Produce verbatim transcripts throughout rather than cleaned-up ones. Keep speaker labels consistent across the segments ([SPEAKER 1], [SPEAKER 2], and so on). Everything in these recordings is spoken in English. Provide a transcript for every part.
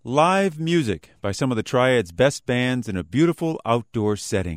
[SPEAKER 1] Live music by some of the Triad's best bands in a beautiful outdoor setting.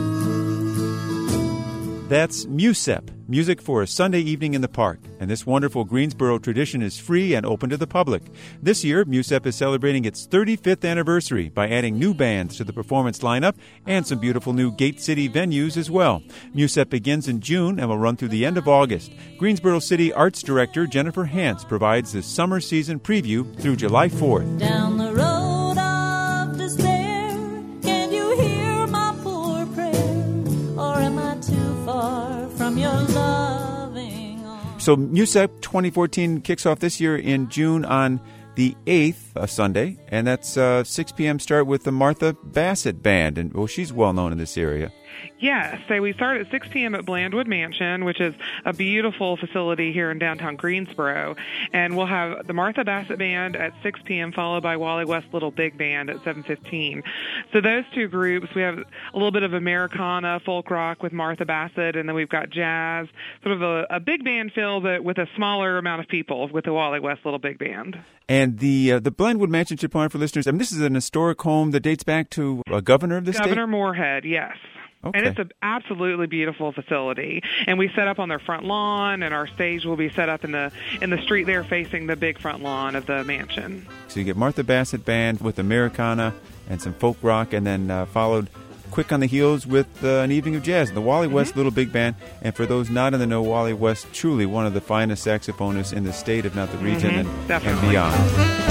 [SPEAKER 1] That's MUSEP, music for a Sunday evening in the park. And this wonderful Greensboro tradition is free and open to the public. This year, MUSEP is celebrating its thirty-fifth anniversary by adding new bands to the performance lineup and some beautiful new Gate City venues as well. MUSEP begins in June and will run through the end of August. Greensboro City Arts Director Jennifer Hance provides the summer season preview through July fourth.
[SPEAKER 2] Down the road of despair, can you hear my poor prayer? Or am I too far from your loving arms?
[SPEAKER 1] So MUSEP twenty fourteen kicks off this year in June on the eighth, a Sunday, and that's uh, six p.m. start with the Martha Bassett Band. And well, she's well known in this area.
[SPEAKER 3] Yes, so we start at six p.m. at Blandwood Mansion, which is a beautiful facility here in downtown Greensboro. And we'll have the Martha Bassett Band at six p.m., followed by Wally West Little Big Band at seven fifteen. So those two groups, we have a little bit of Americana, folk rock with Martha Bassett, and then we've got jazz, sort of a, a big band feel, but with a smaller amount of people with the Wally West Little Big Band.
[SPEAKER 1] And the uh, the Blandwood Mansion, should point out for listeners, I mean, this is an historic home that dates back to a governor of the state?
[SPEAKER 3] Governor Moorhead, yes.
[SPEAKER 1] Okay.
[SPEAKER 3] And it's an absolutely beautiful facility. And we set up on their front lawn, and our stage will be set up in the in the street there facing the big front lawn of the mansion.
[SPEAKER 1] So you get Martha Bassett Band with Americana and some folk rock, and then uh, followed quick on the heels with uh, an evening of jazz, the Wally West mm-hmm. Little Big Band. And for those not in the know, Wally West, truly one of the finest saxophonists in the state, if not the region,
[SPEAKER 3] mm-hmm.
[SPEAKER 1] and, and beyond.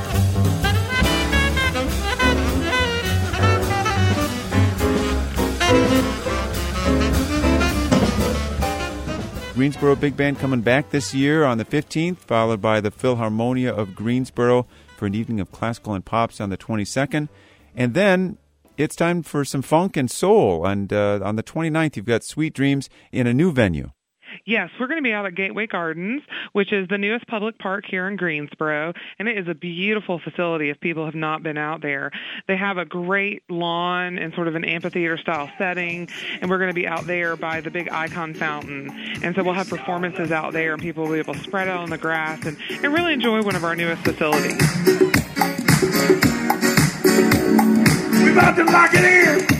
[SPEAKER 1] Greensboro Big Band coming back this year on the fifteenth, followed by the Philharmonia of Greensboro for an evening of classical and pops on the twenty-second. And then it's time for some funk and soul. And uh, on the twenty-ninth, you've got Sweet Dreams in a new venue.
[SPEAKER 3] Yes, we're going to be out at Gateway Gardens, which is the newest public park here in Greensboro, and it is a beautiful facility if people have not been out there. They have a great lawn and sort of an amphitheater-style setting, and we're going to be out there by the big Icon Fountain. And so we'll have performances out there, and people will be able to spread out on the grass and, and really enjoy one of our newest facilities.
[SPEAKER 4] We're about to lock it in!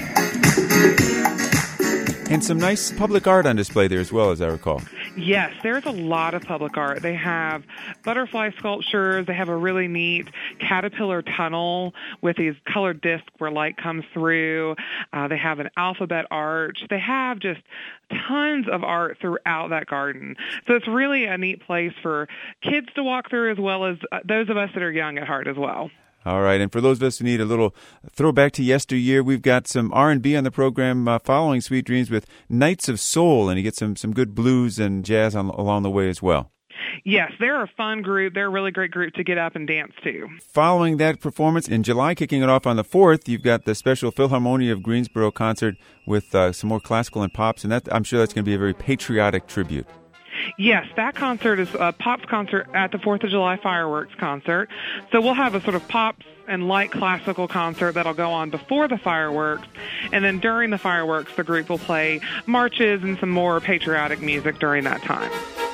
[SPEAKER 1] And some nice public art on display there as well, as I recall.
[SPEAKER 3] Yes, there's a lot of public art. They have butterfly sculptures. They have a really neat caterpillar tunnel with these colored discs where light comes through. Uh, they have an alphabet arch. They have just tons of art throughout that garden. So it's really a neat place for kids to walk through, as well as uh, those of us that are young at heart as well.
[SPEAKER 1] All right, and for those of us who need a little throwback to yesteryear, we've got some R and B on the program uh, following Sweet Dreams with Knights of Soul, and you get some, some good blues and jazz on, along the way as well.
[SPEAKER 3] Yes, they're a fun group. They're a really great group to get up and dance to.
[SPEAKER 1] Following that performance in July, kicking it off on the fourth, you've got the special Philharmonia of Greensboro concert with uh, some more classical and pops, and that I'm sure that's going to be a very patriotic tribute.
[SPEAKER 3] Yes, that concert is a Pops concert at the fourth of July fireworks concert. So we'll have a sort of Pops and light classical concert that'll go on before the fireworks. And then during the fireworks, the group will play marches and some more patriotic music during that time.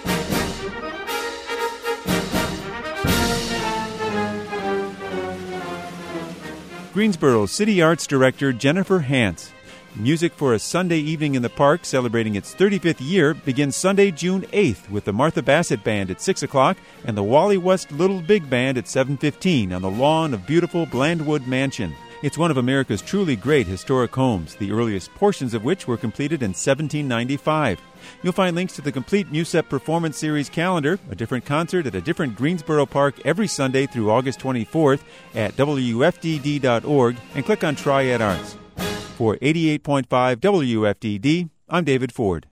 [SPEAKER 1] Greensboro City Arts Director Jennifer Hance. Music for a Sunday evening in the park celebrating its thirty-fifth year begins Sunday, June eighth with the Martha Bassett Band at six o'clock and the Wally West Little Big Band at seven fifteen on the lawn of beautiful Blandwood Mansion. It's one of America's truly great historic homes, the earliest portions of which were completed in seventeen ninety-five. You'll find links to the complete MUSEP Performance Series calendar, a different concert at a different Greensboro park every Sunday through August twenty-fourth at W F D D dot org and click on Triad Arts. For eighty-eight point five W F D D, I'm David Ford.